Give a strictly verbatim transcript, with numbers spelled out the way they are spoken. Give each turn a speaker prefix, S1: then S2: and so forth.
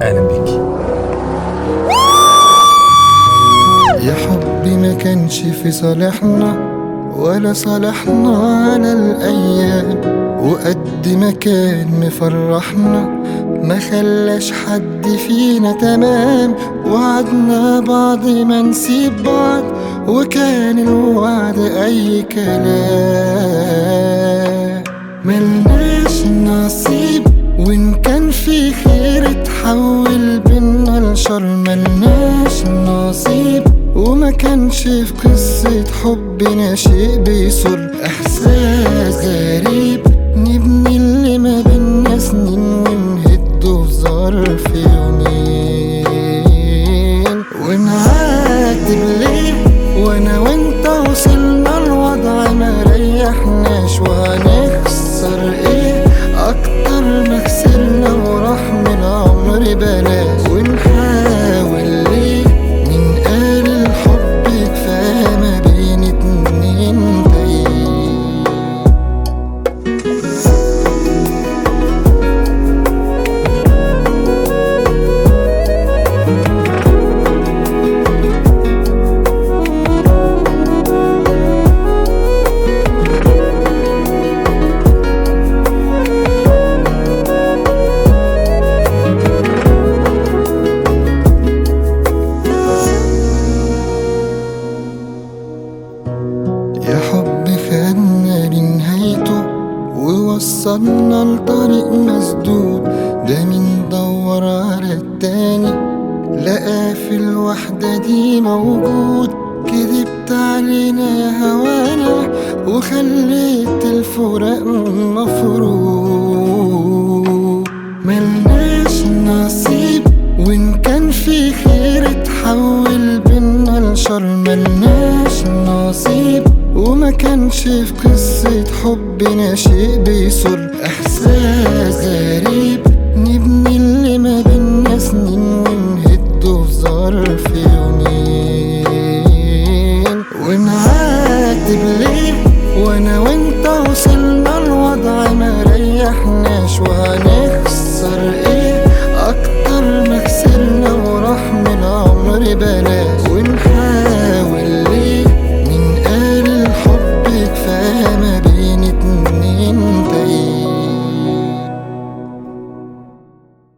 S1: أهلا بيك.
S2: يا حبي ما كانش في صالحنا ولا صالحنا على الأيام، وقد ما كان مفرحنا ما خلاش حد فينا تمام. وعدنا بعض ما نسيب بعض وكان الوعد أي كلام. ملناش نصيب وإن كان في خير اتحول بينا لشر. ملناش نصيب وما كانش في قصة حبنا شيء بيسر. إحساس غريب نبني اللي ما بينا سنين ونهده في ظرف يومين. ونعاتب ليه وانا وانت وصلنا الوضع ما ريحناش؟ وهنخسر ايه اكتر ما خسرنا وراح من العمر بلاش؟ ونحاول ليه من قال الحب كفاية ما بين اتنين تايهين. يا حب خدنا لنهايته ووصلنا لطريق مسدود. ده مين دور على التاني لقى في الوحدة دي موجود. كدبت علينا يا هوانا وخليت الفراق مفروض. ملناش نصيب وإن كان في خير اتحول بينا لشر. ملناش نصيب وما كانش في قصة حبنا شيء بيسر.